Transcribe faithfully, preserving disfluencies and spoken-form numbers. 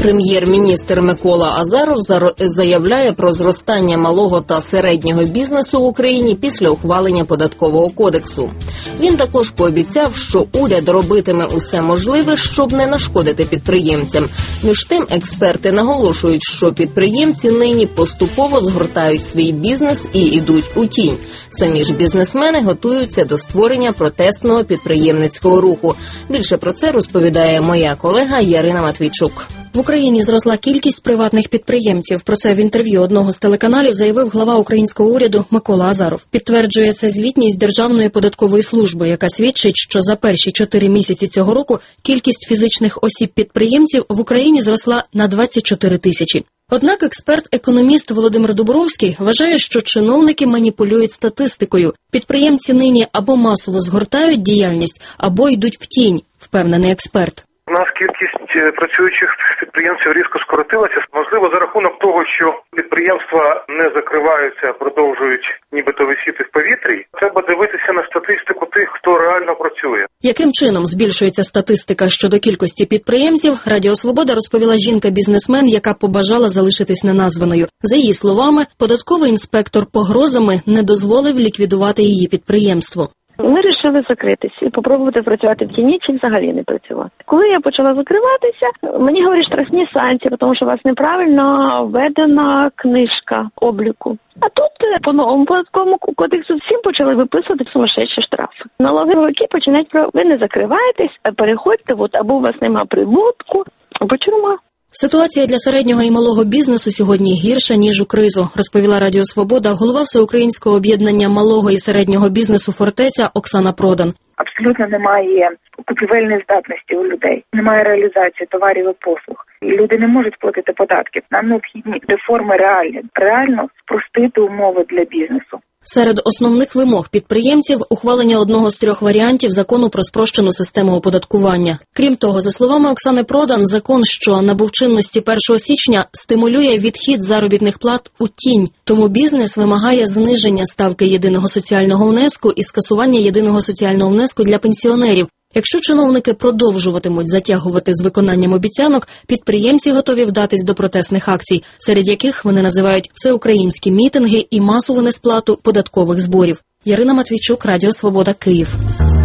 Прем'єр-міністр Микола Азаров заявляє про зростання малого та середнього бізнесу в Україні після ухвалення податкового кодексу. Він також пообіцяв, що уряд робитиме усе можливе, щоб не нашкодити підприємцям. Між тим, експерти наголошують, що підприємці нині поступово згортають свій бізнес і йдуть у тінь. Самі ж бізнесмени готуються до створення протестного підприємницького руху. Більше про це розповідає моя колега Ярина Матвійчук. В Україні зросла кількість приватних підприємців. Про це в інтерв'ю одного з телеканалів заявив глава українського уряду Микола Азаров. Підтверджує це звітність Державної податкової служби, яка свідчить, що за перші чотири місяці цього року кількість фізичних осіб-підприємців в Україні зросла на двадцять чотири тисячі. Однак експерт-економіст Володимир Дубровський вважає, що чиновники маніпулюють статистикою. Підприємці нині або масово згортають діяльність, або йдуть в тінь, впевнений експерт. У нас кількість працюючих підприємців різко скоротилася. Можливо, за рахунок того, що підприємства не закриваються, а продовжують нібито висіти в повітрі. Треба дивитися на статистику тих, хто реально працює. Яким чином збільшується статистика щодо кількості підприємців, Радіо Свобода розповіла жінка-бізнесмен, яка побажала залишитись неназваною. За її словами, податковий інспектор погрозами не дозволив ліквідувати її підприємство. Ми вирішили закритися і спробувати працювати в тіні чи взагалі не працювати. Коли я почала закриватися, мені говорять штрафні санкції, тому що у вас неправильно введена книжка обліку. А тут по новому податковому кодексу всім почали виписувати сумасшедші штрафи. Налоговики починають про ви не закриваєтесь, а переходьте, от, або у вас нема прибутку, або тюрма. Ситуація для середнього і малого бізнесу сьогодні гірша, ніж у кризу, розповіла Радіо Свобода голова Всеукраїнського об'єднання малого і середнього бізнесу «Фортеця» Оксана Продан. Абсолютно немає купівельної здатності у людей, немає реалізації товарів і послуг. І люди не можуть платити податки. Нам необхідні реформи реальні, реально спростити умови для бізнесу. Серед основних вимог підприємців – ухвалення одного з трьох варіантів закону про спрощену систему оподаткування. Крім того, за словами Оксани Продан, закон, що набув чинності першого січня, стимулює відхід заробітних плат у тінь. Тому бізнес вимагає зниження ставки єдиного соціального внеску і скасування єдиного соціального внеску для пенсіонерів. Якщо чиновники продовжуватимуть затягувати з виконанням обіцянок, підприємці готові вдатись до протестних акцій, серед яких вони називають всеукраїнські мітинги і масову несплату податкових зборів. Ярина Матвійчук, Радіо Свобода, Київ.